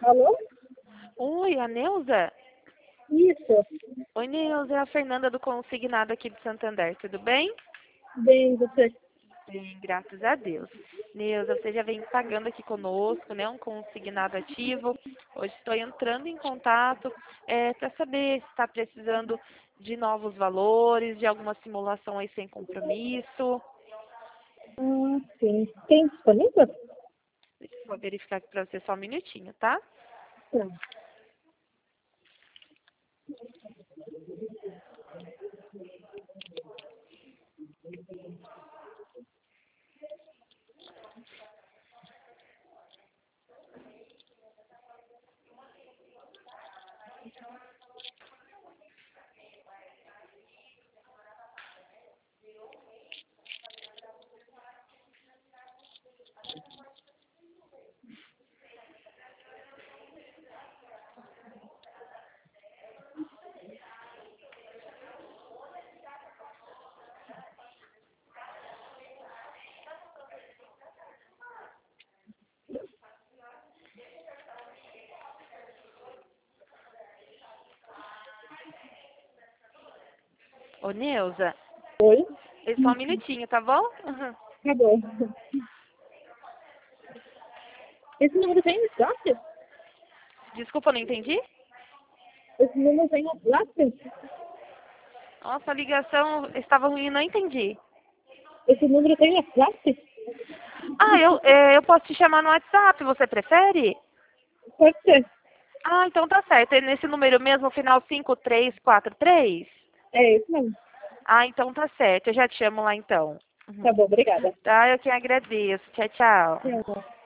Alô? Oi, a Neuza? Isso. Oi, Neuza, é a Fernanda do Consignado aqui de Santander, tudo bem? Bem, você. Bem, graças a Deus. Neuza, você já vem pagando aqui conosco, né? Um consignado ativo. Hoje estou entrando em contato para saber se está precisando de novos valores, de alguma simulação aí sem compromisso. Sim. Tem disponível? Deixa eu só verificar aqui para você só um minutinho, tá? Tá. Ô, Neuza, Oi? só um minutinho, tá bom? Tá bom. Esse número tem WhatsApp? Desculpa, não entendi? Esse número tem WhatsApp? Nossa, a ligação estava ruim, não entendi. Esse número tem WhatsApp? Ah, eu posso te chamar no WhatsApp, você prefere? Pode ser. Ah, então tá certo. É nesse número mesmo, final 5343? É isso mesmo. Ah, então tá certo. Eu já te chamo lá então. Tá bom, obrigada. Tá, eu que agradeço. Tchau, tchau. Tchau.